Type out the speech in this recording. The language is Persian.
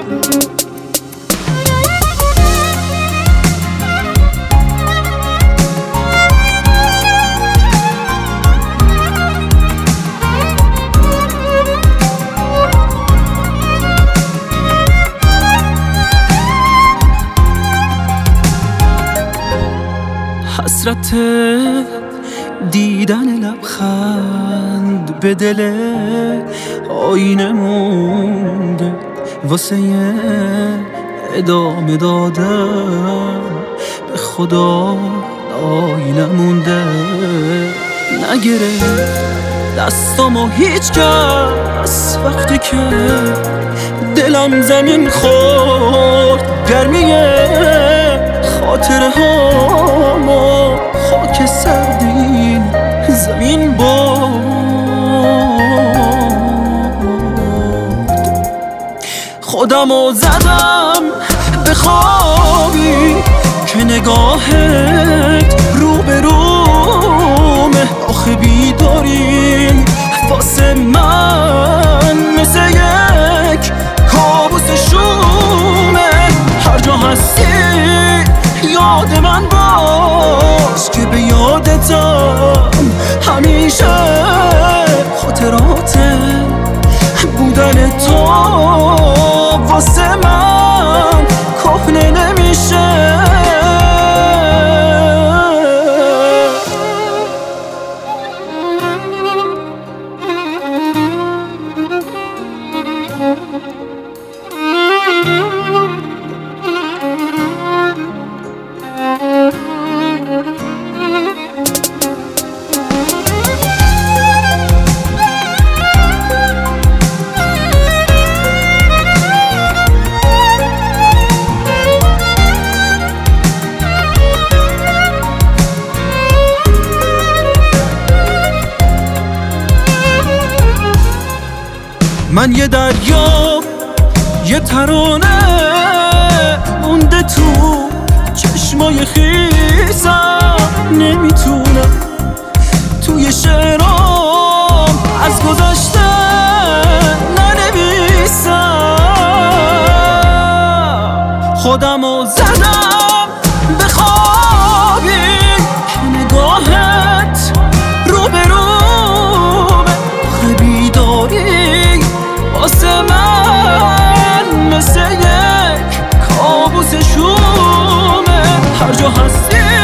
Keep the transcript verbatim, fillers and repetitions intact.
حسرت دیدن لبخند به دل آینه مونده، واسه ادامه دادن به خدا آینه مونده. نگره دستامو هیچ کس وقتی که دلم زمین خورد، گرمیه خاطره هامو خاک سردین زمین برد. خودمو زدم به خوابی که نگاهت رو به رومه، آخه بیدارین واسه من مثل یک کابوس شومه. هر جا هستی یاد من باش که به یادتم همیشه خاطرات بودن تو واسه من کهنه نمیشه. من یه دریا یه ترانه مونده تو چشمای خیسم، نمیتونم توی شعرام از گذشته ننویسم. خودمو زدم به خوابی که نگاهت رو به رومه، آخه بیداری واسه من مثل یک کابوس شومه. هر جا هستی